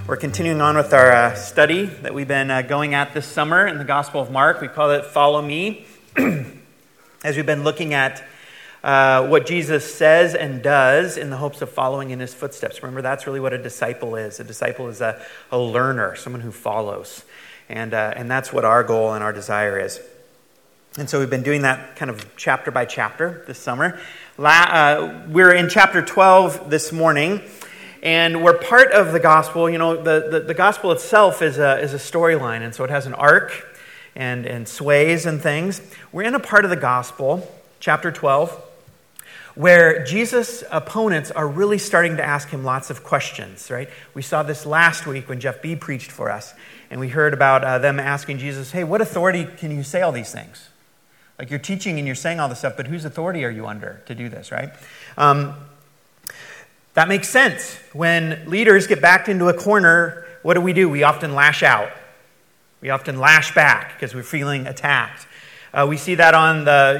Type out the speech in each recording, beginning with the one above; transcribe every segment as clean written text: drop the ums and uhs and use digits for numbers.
We're continuing on with our study that we've been going at this summer in the Gospel of Mark. We call it Follow Me, as we've been looking at what Jesus says and does in the hopes of following in his footsteps. Remember, that's really what a disciple is. A disciple is a learner, someone who follows. And that's what our goal and our desire is. And so we've been doing that kind of chapter by chapter this summer. We're in chapter 12 this morning. And we're part of the gospel. You know, the gospel itself is a storyline, and so it has an arc and sways and things. We're in a part of the gospel, chapter 12, where Jesus' opponents are really starting to ask him lots of questions, right? We saw this last week when Jeff B. preached for us, and we heard about them asking Jesus, hey, what authority can you say all these things? Like, you're teaching and you're saying all this stuff, but whose authority are you under to do this, right? That makes sense. When leaders get backed into a corner, what do? We often lash out. We often lash back because we're feeling attacked. We see that on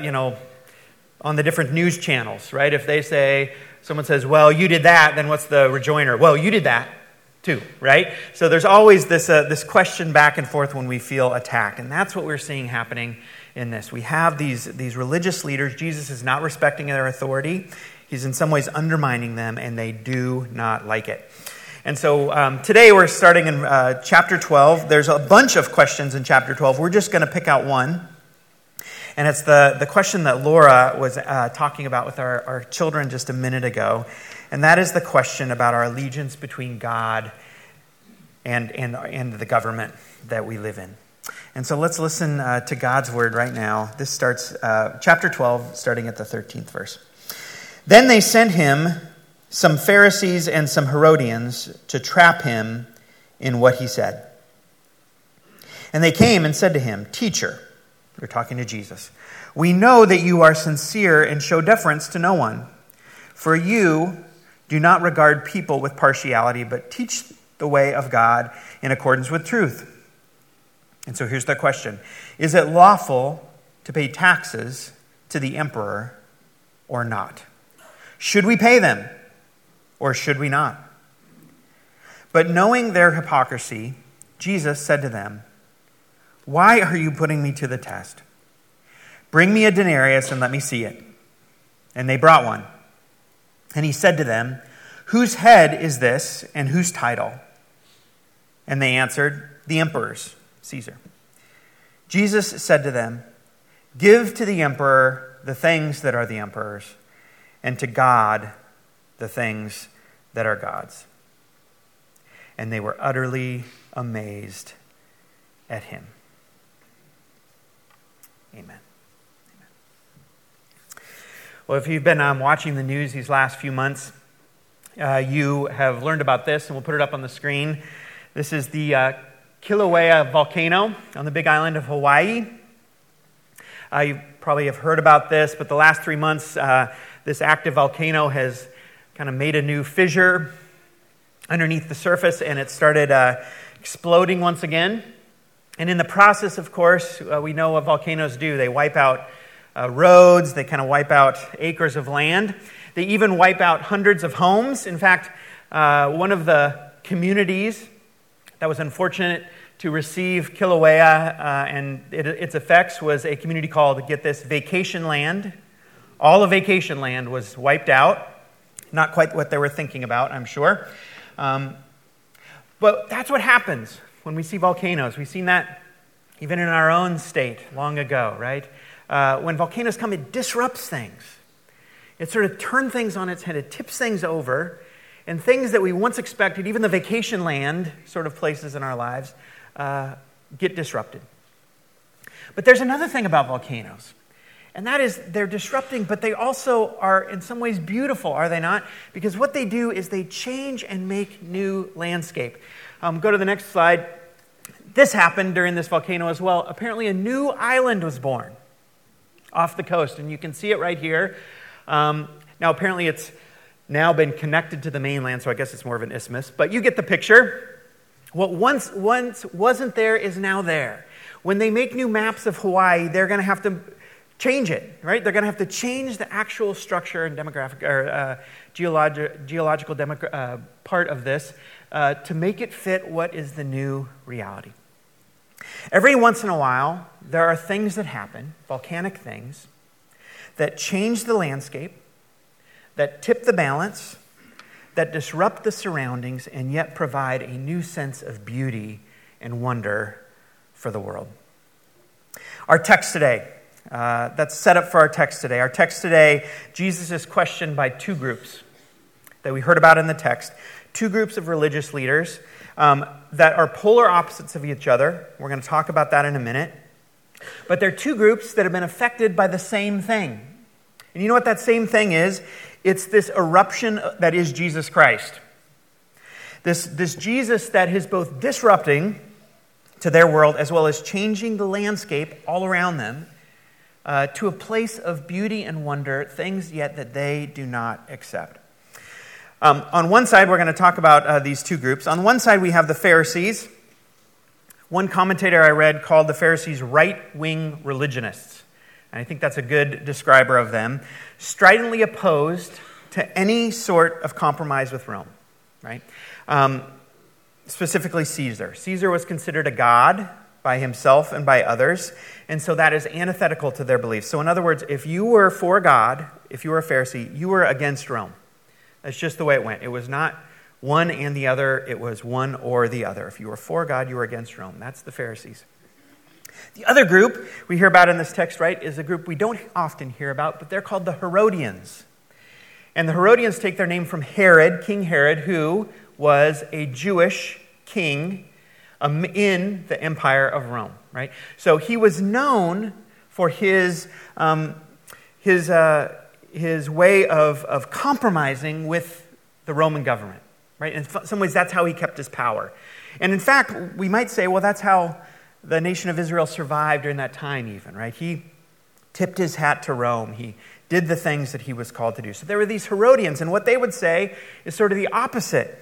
the different news channels, right? If they say, someone says, well, you did that, then what's the rejoinder? Well, you did that too, right? So there's always this question back and forth when we feel attacked. And that's what we're seeing happening in this. We have these religious leaders. Jesus is not respecting their authority. He's in some ways undermining them, and they do not like it. And so today we're starting in chapter 12. There's a bunch of questions in chapter 12. We're just going to pick out one. And it's the question that Laura was talking about with our children just a minute ago. And that is the question about our allegiance between God and the government that we live in. And so let's listen to God's word right now. This starts chapter 12, starting at the 13th verse. Then they sent him some Pharisees and some Herodians to trap him in what he said. And they came and said to him, Teacher, they're talking to Jesus, we know that you are sincere and show deference to no one. For you do not regard people with partiality, but teach the way of God in accordance with truth. And so here's the question. Is it lawful to pay taxes to the emperor or not? Should we pay them, or should we not? But knowing their hypocrisy, Jesus said to them, Why are you putting me to the test? Bring me a denarius and let me see it. And they brought one. And he said to them, Whose head is this, and whose title? And they answered, The emperor's, Caesar. Jesus said to them, Give to the emperor the things that are the emperor's, and to God the things that are God's. And they were utterly amazed at him. Amen. Well, if you've been watching the news these last few months, you have learned about this, and we'll put it up on the screen. This is the Kilauea volcano on the big island of Hawaii. You probably have heard about this, but the last 3 months, this active volcano has kind of made a new fissure underneath the surface, and it started exploding once again. And in the process, of course, we know what volcanoes do. They wipe out roads, they kind of wipe out acres of land. They even wipe out hundreds of homes. In fact, one of the communities that was unfortunate to receive Kilauea and its effects was a community called, get this, Vacation Land. All of Vacation Land was wiped out. Not quite what they were thinking about, I'm sure. But that's what happens when we see volcanoes. We've seen that even in our own state long ago, right? When volcanoes come, it disrupts things. It sort of turns things on its head. It tips things over. And things that we once expected, even the Vacation Land sort of places in our lives, get disrupted. But there's another thing about volcanoes. And that is, they're disrupting, but they also are in some ways beautiful, are they not? Because what they do is they change and make new landscape. Go to the next slide. This happened during this volcano as well. Apparently a new island was born off the coast, and you can see it right here. Now apparently it's now been connected to the mainland, so I guess it's more of an isthmus. But you get the picture. What once wasn't there is now there. When they make new maps of Hawaii, they're going to have to change it, right? They're going to have to change the actual structure and demographic or geological part of this to make it fit what is the new reality. Every once in a while, there are things that happen, volcanic things, that change the landscape, that tip the balance, that disrupt the surroundings, and yet provide a new sense of beauty and wonder for the world. Our text today, that's set up for our text today. Our text today, Jesus is questioned by two groups that we heard about in the text. Two groups of religious leaders that are polar opposites of each other. We're going to talk about that in a minute. But they're two groups that have been affected by the same thing. And you know what that same thing is? It's this eruption that is Jesus Christ. This Jesus that is both disrupting to their world as well as changing the landscape all around them to a place of beauty and wonder, things yet that they do not accept. On one side, we're going to talk about these two groups. On one side, we have the Pharisees. One commentator I read called the Pharisees right-wing religionists. And I think that's a good describer of them. Stridently opposed to any sort of compromise with Rome, right? Specifically Caesar. Caesar was considered a god by himself and by others, and so that is antithetical to their beliefs. So in other words, if you were for God, if you were a Pharisee, you were against Rome. That's just the way it went. It was not one and the other, it was one or the other. If you were for God, you were against Rome. That's the Pharisees. The other group we hear about in this text, right, is a group we don't often hear about, but they're called the Herodians. And the Herodians take their name from Herod, King Herod, who was a Jewish king in the Empire of Rome, right? So he was known for his way of compromising with the Roman government, right? In some ways, that's how he kept his power. And in fact, we might say, well, that's how the nation of Israel survived during that time even, right? He tipped his hat to Rome. He did the things that he was called to do. So there were these Herodians, and what they would say is sort of the opposite.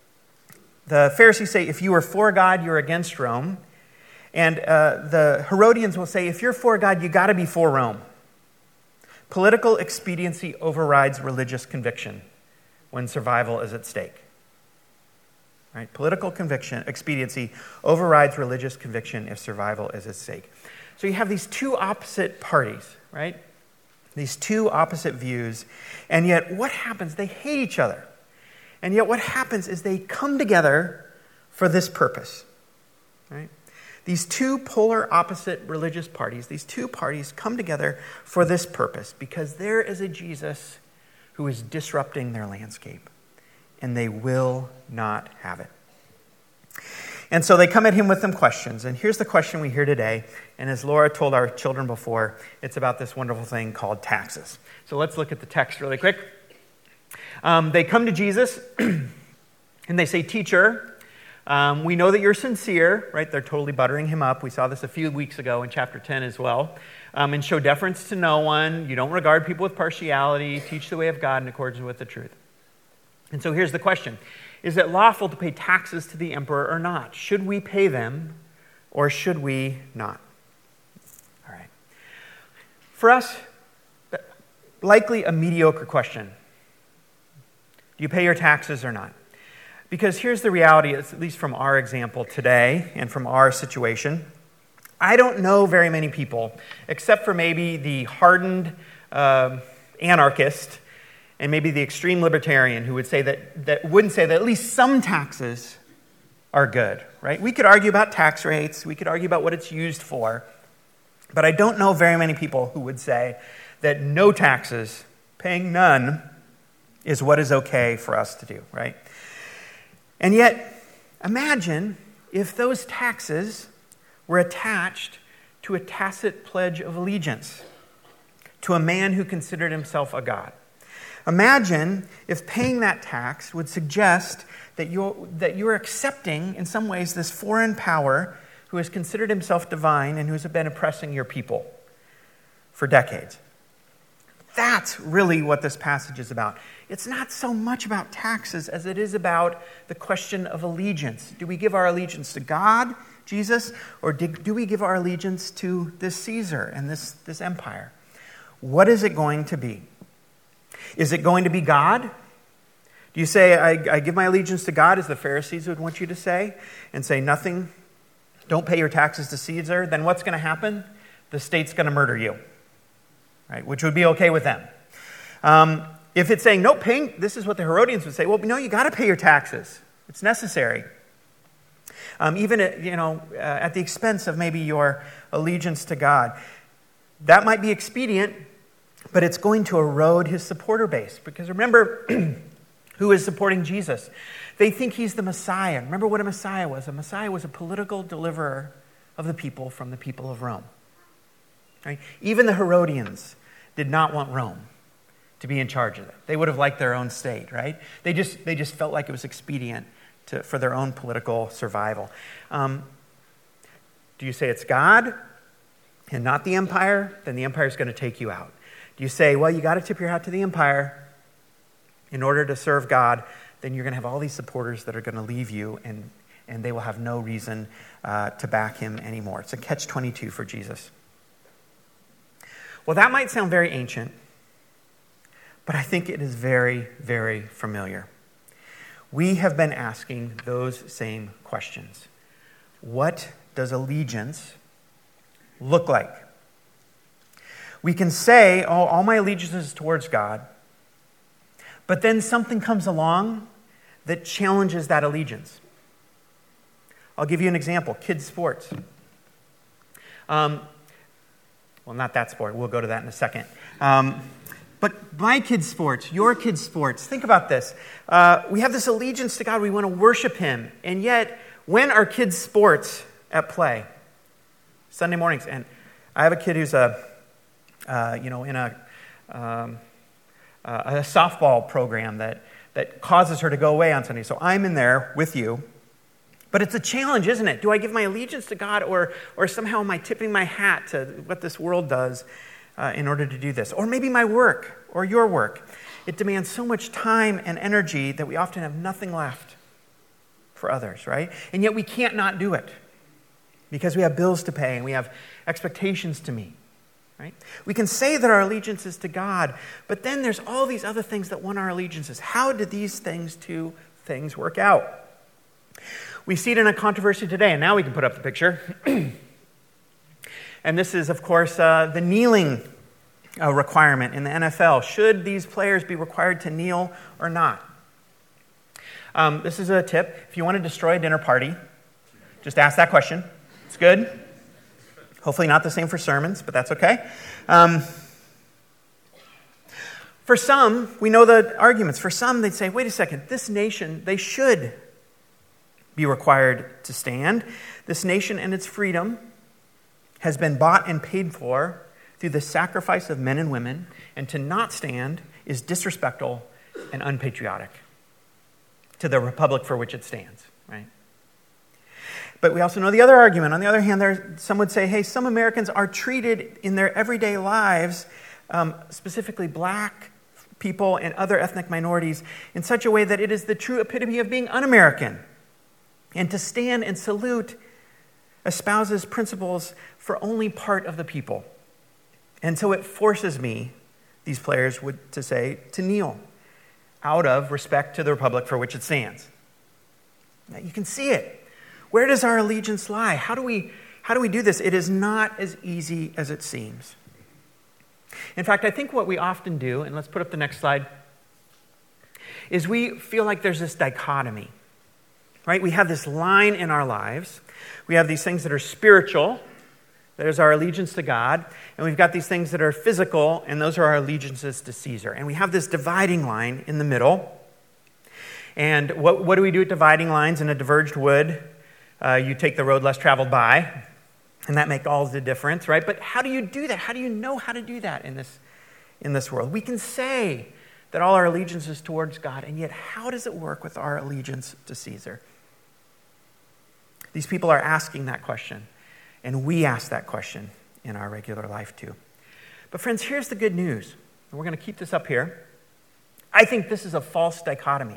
The Pharisees say, if you are for God, you're against Rome. And the Herodians will say, if you're for God, you got to be for Rome. Political expediency overrides religious conviction when survival is at stake. Right? Political expediency overrides religious conviction if survival is at stake. So you have these two opposite parties, right? These two opposite views. And yet what happens? They hate each other. And yet what happens is they come together for this purpose. Right? These two polar opposite religious parties, these two parties come together for this purpose because there is a Jesus who is disrupting their landscape, and they will not have it. And so they come at him with some questions, and here's the question we hear today, and as Laura told our children before, it's about this wonderful thing called taxes. So let's look at the text really quick. They come to Jesus, and they say, "Teacher, we know that you're sincere," right? They're totally buttering him up. We saw this a few weeks ago in chapter 10 as well. "And show deference to no one. You don't regard people with partiality. Teach the way of God in accordance with the truth." And so here's the question. Is it lawful to pay taxes to the emperor or not? Should we pay them or should we not? All right. For us, likely a mediocre question. Do you pay your taxes or not? Because here's the reality, at least from our example today and from our situation. I don't know very many people, except for maybe the hardened anarchist and maybe the extreme libertarian who would say that wouldn't say that at least some taxes are good, right? We could argue about tax rates. We could argue about what it's used for. But I don't know very many people who would say that no taxes, paying none, is what is okay for us to do, right? And yet, imagine if those taxes were attached to a tacit pledge of allegiance to a man who considered himself a god. Imagine if paying that tax would suggest that you're accepting, in some ways, this foreign power who has considered himself divine and who has been oppressing your people for decades. That's really what this passage is about. It's not so much about taxes as it is about the question of allegiance. Do we give our allegiance to God, Jesus, or do we give our allegiance to this Caesar and this empire? what is it going to be? Is it going to be God? Do you say, I give my allegiance to God, as the Pharisees would want you to say, and say nothing, don't pay your taxes to Caesar? Then what's going to happen? The state's going to murder you, right? Which would be okay with them. If it's saying, no, paying, this is what the Herodians would say, well, no, you got to pay your taxes. It's necessary. Even at the expense of maybe your allegiance to God. That might be expedient, but it's going to erode his supporter base. Because remember, who is supporting Jesus? They think he's the Messiah. Remember what a Messiah was. A Messiah was a political deliverer of the people from the people of Rome. Right? Even the Herodians did not want Rome to be in charge of them. They would have liked their own state, right? They just felt like it was expedient for their own political survival. Do you say it's God and not the empire? Then the empire is going to take you out. Do you say, well, you got to tip your hat to the empire in order to serve God? Then you're going to have all these supporters that are going to leave you, and they will have no reason to back him anymore. It's a catch-22 for Jesus. Well, that might sound very ancient, but I think it is very, very familiar. We have been asking those same questions. What does allegiance look like? We can say, oh, all my allegiance is towards God, but then something comes along that challenges that allegiance. I'll give you an example. Kids' sports. Well, not that sport. We'll go to that in a second. But my kids' sports, your kids' sports, think about this. We have this allegiance to God. We want to worship him. And yet, when are kids' sports at play? Sunday mornings. And I have a kid who's in a softball program that causes her to go away on Sunday. So I'm in there with you. But it's a challenge, isn't it? Do I give my allegiance to God, or somehow am I tipping my hat to what this world does in order to do this? Or maybe my work or your work. It demands so much time and energy that we often have nothing left for others, right? And yet we can't not do it because we have bills to pay and we have expectations to meet, right? We can say that our allegiance is to God, but then there's all these other things that want our allegiances. How do these two things work out? We see it in a controversy today, and now we can put up the picture. And this is, of course, the kneeling requirement in the NFL. Should these players be required to kneel or not? This is a tip. If you want to destroy a dinner party, just ask that question. It's good. Hopefully not the same for sermons, but that's okay. For some, we know the arguments. For some, they'd say, wait a second, this nation, they should be required to stand. This nation and its freedom has been bought and paid for through the sacrifice of men and women, and to not stand is disrespectful and unpatriotic to the republic for which it stands, right? But we also know the other argument. On the other hand, some would say, hey, some Americans are treated in their everyday lives, specifically black people and other ethnic minorities, in such a way that it is the true epitome of being un-American. And to stand and salute espouses principles for only part of the people. And so it forces me, these players to say, to kneel out of respect to the republic for which it stands. Now, you can see it. Where does our allegiance lie? How do we do this? It is not as easy as it seems. In fact, I think what we often do, and let's put up the next slide, is we feel like there's this dichotomy. Right? We have this line in our lives. We have these things that are spiritual, that is our allegiance to God, and we've got these things that are physical, and those are our allegiances to Caesar. And we have this dividing line in the middle. And what do we do at dividing lines in a diverged wood? You take the road less traveled by, and that makes all the difference, right? But how do you do that? How do you know how to do that in this world? We can say that all our allegiance is towards God, and yet how does it work with our allegiance to Caesar? These people are asking that question, and we ask that question in our regular life too. But friends, here's the good news, and we're going to keep this up here. I think this is a false dichotomy.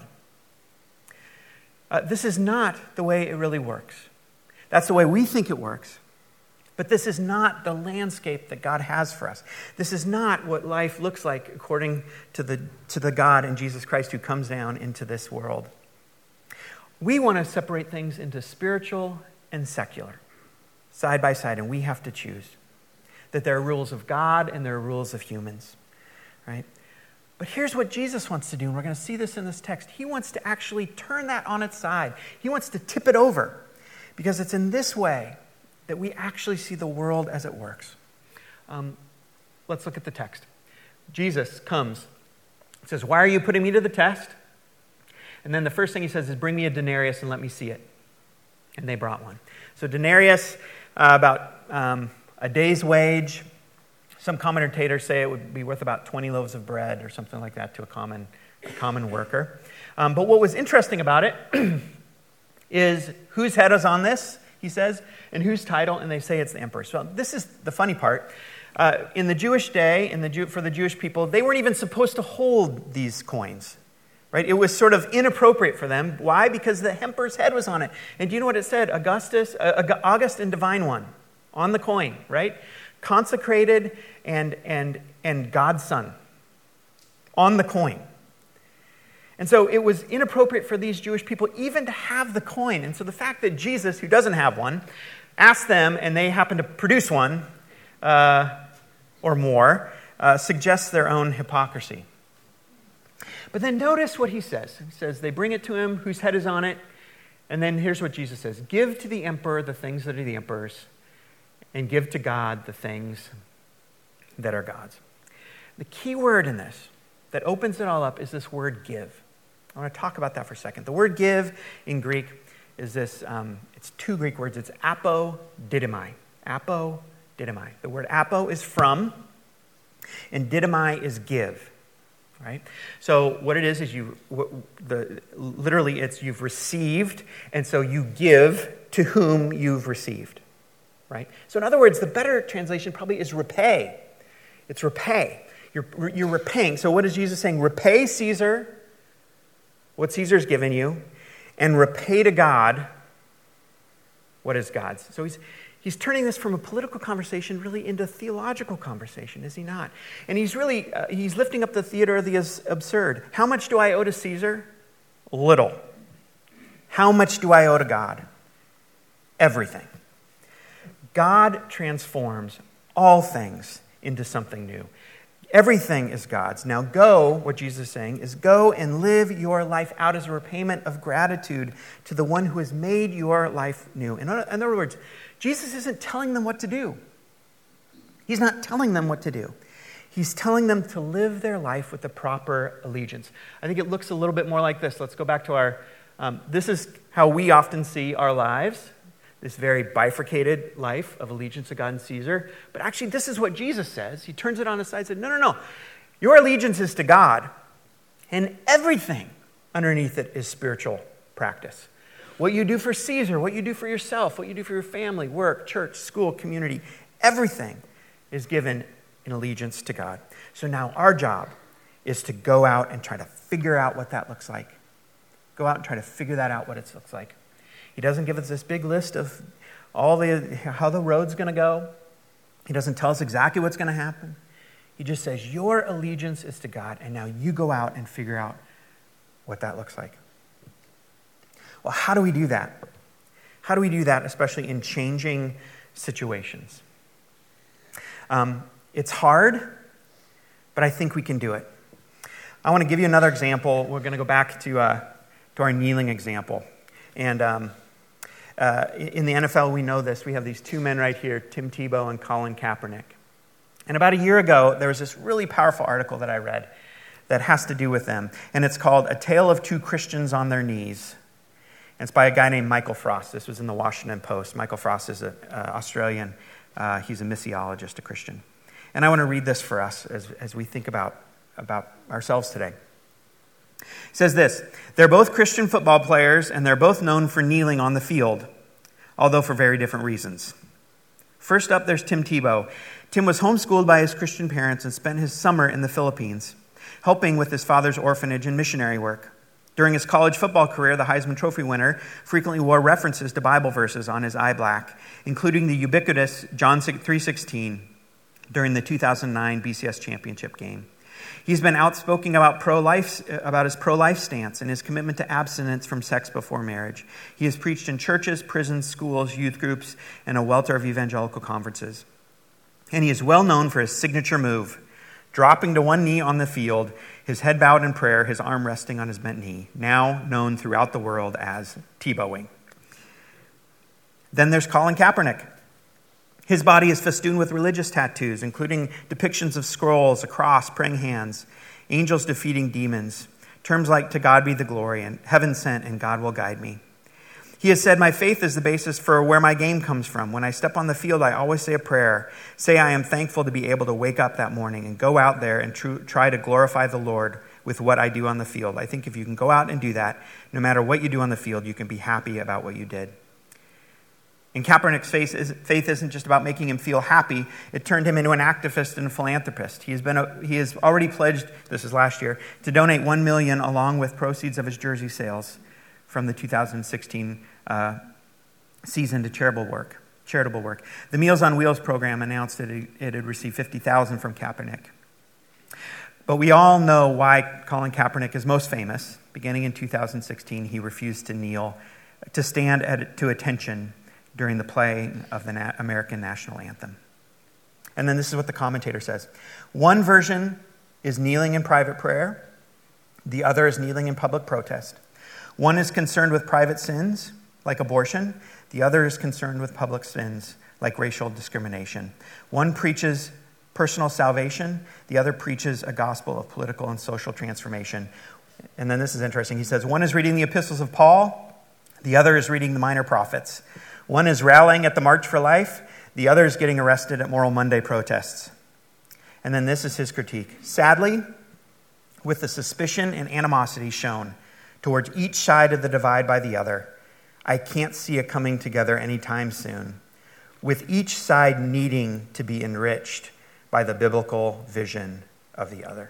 This is not the way it really works. That's the way we think it works, But this is not the landscape that God has for us. This is not what life looks like according to the God in Jesus Christ who comes down into this world. We want to separate things into spiritual and secular, side by side, and we have to choose that there are rules of God and there are rules of humans, right? But here's what Jesus wants to do, and we're going to see this in this text. He wants to actually turn that on its side. He wants to tip it over, because it's in this way that we actually see the world as it works. Let's look at the text. Jesus comes, says, "Why are you putting me to the test?" And then the first thing he says is, "Bring me a denarius and let me see it." And they brought one. So denarius, about a day's wage. Some commentators say it would be worth about 20 loaves of bread or something like that to a common worker. But what was interesting about it is whose head is on this, he says, and whose title, and they say it's the emperor. So this is the funny part. In the Jewish day, for the Jewish people, they weren't even supposed to hold these coins, right? It was sort of inappropriate for them. Why? Because the emperor's head was on it. And do you know what it said? August and Divine One on the coin, right? Consecrated and God's Son on the coin. And so it was inappropriate for these Jewish people even to have the coin. And so the fact that Jesus, who doesn't have one, asked them and they happen to produce one or more, suggests their own hypocrisy. But then notice what he says. He says, they bring it to him, whose head is on it. And then here's what Jesus says: "Give to the emperor the things that are the emperor's, and give to God the things that are God's." The key word in this that opens it all up is this word give. I want to talk about that for a second. The word give in Greek is this, it's two Greek words. It's apodidymai. Apodidymai. The word apo is from, and didymai is give. Right? So what it is literally it's you've received, and so you give to whom you've received. Right? So in other words, the better translation probably is repay. It's repay. You're repaying. So what is Jesus saying? Repay Caesar what Caesar's given you, and repay to God what is God's. So he's turning this from a political conversation really into a theological conversation, is he not? And he's lifting up the theater of the absurd. How much do I owe to Caesar? Little. How much do I owe to God? Everything. God transforms all things into something new. Everything is God's. Now what Jesus is saying is go and live your life out as a repayment of gratitude to the one who has made your life new. In other words, Jesus isn't telling them what to do. He's not telling them what to do. He's telling them to live their life with the proper allegiance. I think it looks a little bit more like this. Let's go back to this is how we often see our lives. This very bifurcated life of allegiance to God and Caesar. But actually, this is what Jesus says. He turns it on its side and says, no. Your allegiance is to God, and everything underneath it is spiritual practice. What you do for Caesar, what you do for yourself, what you do for your family, work, church, school, community, everything is given in allegiance to God. So now our job is to go out and try to figure out what that looks like. Go out and try to figure that out, what it looks like. He doesn't give us this big list of how the road's going to go. He doesn't tell us exactly what's going to happen. He just says, your allegiance is to God, and now you go out and figure out what that looks like. Well, how do we do that? How do we do that, especially in changing situations? It's hard, but I think we can do it. I want to give you another example. We're going to go back to our kneeling example. And in the NFL, we know this. We have these two men right here, Tim Tebow and Colin Kaepernick. And about a year ago, there was this really powerful article that I read that has to do with them. And it's called A Tale of Two Christians on Their Knees. And it's by a guy named Michael Frost. This was in the Washington Post. Michael Frost is an Australian. He's a missiologist, a Christian. And I want to read this for us as we think about ourselves today. It says this: they're both Christian football players, and they're both known for kneeling on the field, although for very different reasons. First up, there's Tim Tebow. Tim was homeschooled by his Christian parents and spent his summer in the Philippines, helping with his father's orphanage and missionary work. During his college football career, the Heisman Trophy winner frequently wore references to Bible verses on his eye black, including the ubiquitous John 3:16 during the 2009 BCS championship game. He's been outspoken about his pro-life stance and his commitment to abstinence from sex before marriage. He has preached in churches, prisons, schools, youth groups, and a welter of evangelical conferences. And he is well known for his signature move, dropping to one knee on the field, his head bowed in prayer, his arm resting on his bent knee, now known throughout the world as Tebowing. Then there's Colin Kaepernick. His body is festooned with religious tattoos, including depictions of scrolls, a cross, praying hands, angels defeating demons, terms like "to God be the glory" and "heaven sent" and "God will guide me." He has said, "My faith is the basis for where my game comes from. When I step on the field, I always say a prayer, say I am thankful to be able to wake up that morning and go out there and try to glorify the Lord with what I do on the field. I think if you can go out and do that, no matter what you do on the field, you can be happy about what you did." And Kaepernick's faith isn't just about making him feel happy. It turned him into an activist and a philanthropist. He has already pledged, this is last year, to donate $1 million along with proceeds of his jersey sales from the 2016 season to charitable work. The Meals on Wheels program announced that it had received $50,000 from Kaepernick. But we all know why Colin Kaepernick is most famous. Beginning in 2016, he refused to stand to attention during the playing of the American national anthem. And then this is what the commentator says. One version is kneeling in private prayer. The other is kneeling in public protest. One is concerned with private sins, like abortion. The other is concerned with public sins, like racial discrimination. One preaches personal salvation. The other preaches a gospel of political and social transformation. And then this is interesting. He says, one is reading the epistles of Paul. The other is reading the minor prophets. One is rallying at the March for Life. The other is getting arrested at Moral Monday protests. And then this is his critique. Sadly, with the suspicion and animosity shown towards each side of the divide by the other, I can't see it coming together anytime soon, with each side needing to be enriched by the biblical vision of the other.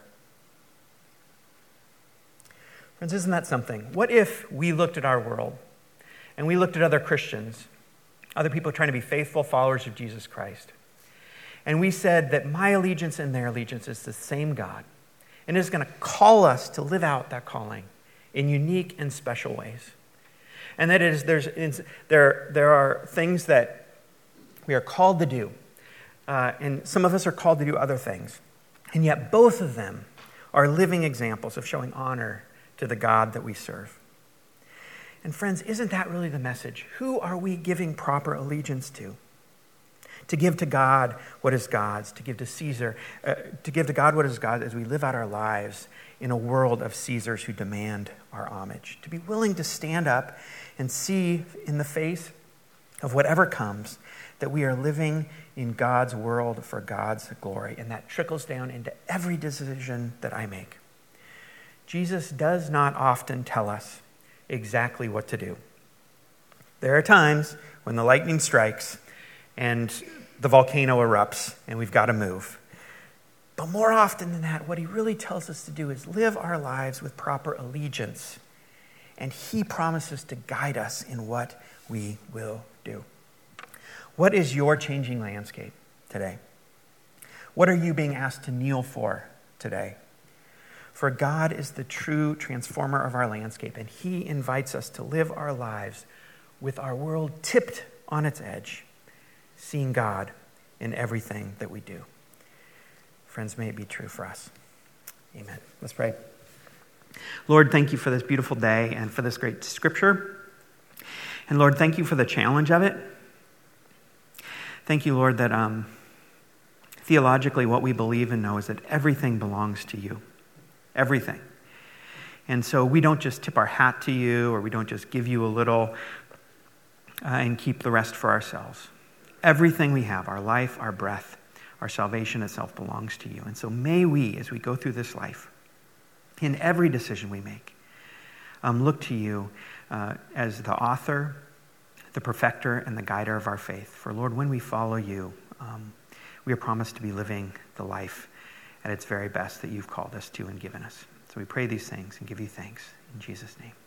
Friends, isn't that something? What if we looked at our world and we looked at other Christians, other people trying to be faithful followers of Jesus Christ, and we said that my allegiance and their allegiance is the same God, and is going to call us to live out that calling in unique and special ways. And that is, there are things that we are called to do, and some of us are called to do other things. And yet both of them are living examples of showing honor to the God that we serve. And friends, isn't that really the message? Who are we giving proper allegiance to? To give to God what is God's, to give to God what is God's as we live out our lives in a world of Caesars who demand our homage. To be willing to stand up and see in the face of whatever comes that we are living in God's world for God's glory, and that trickles down into every decision that I make. Jesus does not often tell us exactly what to do. There are times when the lightning strikes and the volcano erupts and we've got to move. But more often than that, what he really tells us to do is live our lives with proper allegiance. And he promises to guide us in what we will do. What is your changing landscape today? What are you being asked to kneel for today? For God is the true transformer of our landscape, and he invites us to live our lives with our world tipped on its edge, seeing God in everything that we do. Friends, may it be true for us. Amen. Let's pray. Lord, thank you for this beautiful day and for this great scripture. And Lord, thank you for the challenge of it. Thank you, Lord, that theologically what we believe and know is that everything belongs to you. Everything. And so we don't just tip our hat to you, or we don't just give you a little and keep the rest for ourselves. Everything we have, our life, our breath, our salvation itself belongs to you. And so may we, as we go through this life, in every decision we make, look to you as the author, the perfecter, and the guider of our faith. For Lord, when we follow you, we are promised to be living the life at its very best that you've called us to and given us. So we pray these things and give you thanks. In Jesus' name.